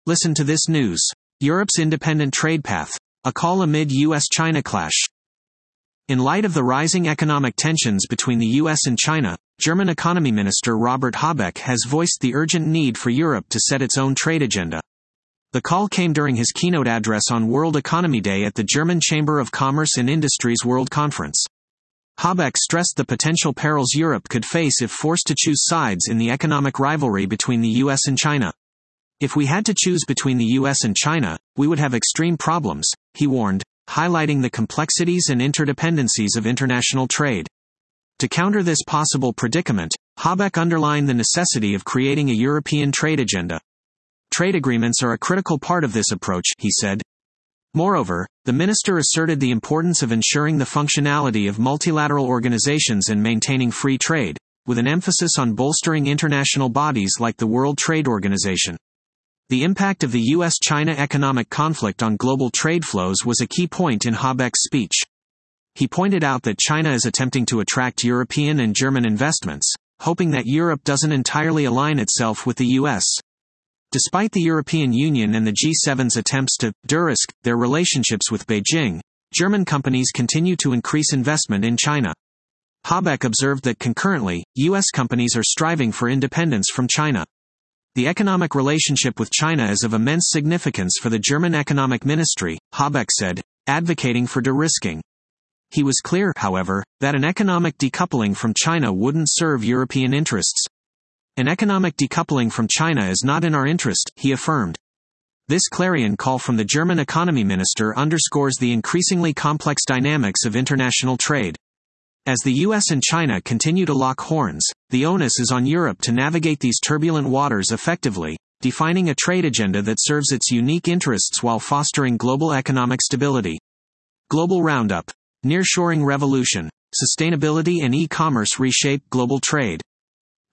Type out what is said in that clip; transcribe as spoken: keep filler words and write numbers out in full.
Listen to this news. Europe's independent trade path. A call amid U S China clash. In light of the rising economic tensions between the U S and China, German Economy Minister Robert Habeck has voiced the urgent need for Europe to set its own trade agenda. The call came during his keynote address on World Economy Day at the German Chamber of Commerce and Industry's World Conference. Habeck stressed the potential perils Europe could face if forced to choose sides in the economic rivalry between the U S and China. If we had to choose between the U S and China, we would have extreme problems, he warned, highlighting the complexities and interdependencies of international trade. To counter this possible predicament, Habeck underlined the necessity of creating a European trade agenda. Trade agreements are a critical part of this approach, he said. Moreover, the minister asserted the importance of ensuring the functionality of multilateral organizations and maintaining free trade, with an emphasis on bolstering international bodies like the World Trade Organization. The impact of the U S China economic conflict on global trade flows was a key point in Habeck's speech. He pointed out that China is attempting to attract European and German investments, hoping that Europe doesn't entirely align itself with the U S. Despite the European Union and the G seven's attempts to de-risk their relationships with Beijing, German companies continue to increase investment in China. Habeck observed that concurrently, U S companies are striving for independence from China. The economic relationship with China is of immense significance for the German Economic Ministry, Habeck said, advocating for de-risking. He was clear, however, that an economic decoupling from China wouldn't serve European interests. An economic decoupling from China is not in our interest, he affirmed. This clarion call from the German economy minister underscores the increasingly complex dynamics of international trade. As the U S and China continue to lock horns, the onus is on Europe to navigate these turbulent waters effectively, defining a trade agenda that serves its unique interests while fostering global economic stability. Global Roundup. Nearshoring revolution. Sustainability and e-commerce reshape global trade.